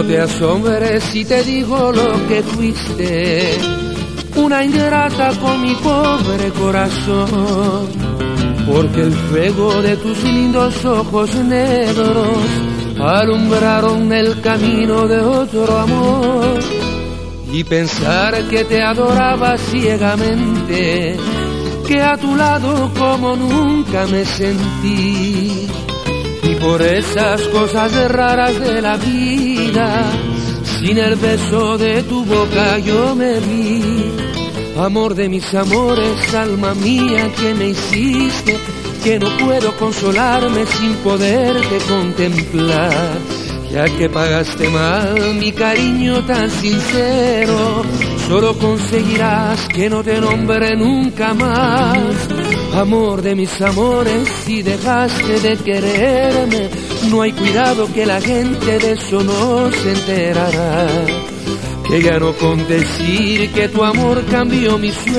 No te asombres si te digo lo que fuiste, una ingrata con mi pobre corazón, porque el fuego de tus lindos ojos negros alumbraron el camino de otro amor. Y pensar que te adoraba ciegamente, que a tu lado como nunca me sentí, y por esas cosas raras de la vida, sin el beso de tu boca yo me vi. Amor de mis amores, alma mía que me hiciste, que no puedo consolarme sin poderte contemplar. Ya que pagaste mal mi cariño tan sincero, solo conseguirás que no te nombre nunca más. Amor de mis amores, si dejaste de quererme, no hay cuidado que la gente de eso no se enterará. Que ya no con decir que tu amor cambió mi suerte.